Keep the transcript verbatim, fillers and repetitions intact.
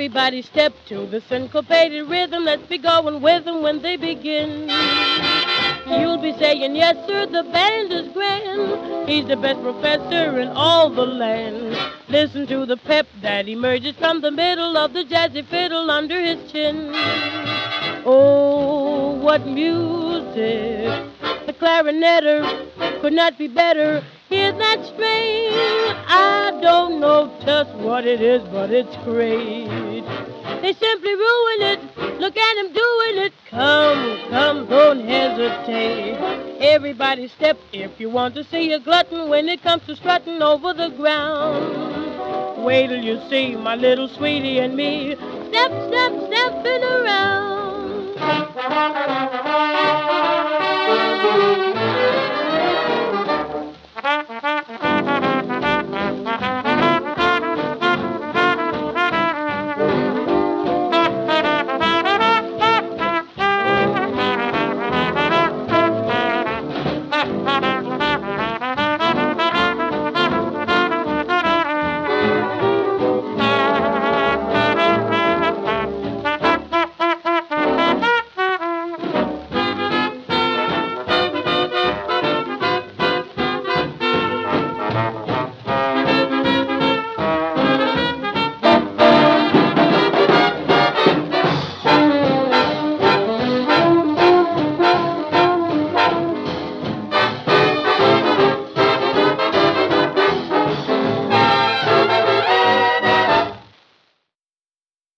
Everybody step to the syncopated rhythm. Let's be going with them when they begin. You'll be saying, yes, sir, the band is grand. He's the best professor in all the land. Listen to the pep that emerges from the middle of the jazzy fiddle under his chin. Oh, what music! The clarinetter could not be better. Hear that strain? I don't know just what it is, but it's great. They simply ruin it. Look at him doing it. Come, come, don't hesitate. Everybody step if you want to see a glutton when it comes to strutting over the ground. Wait till you see my little sweetie and me step, step, stepping around.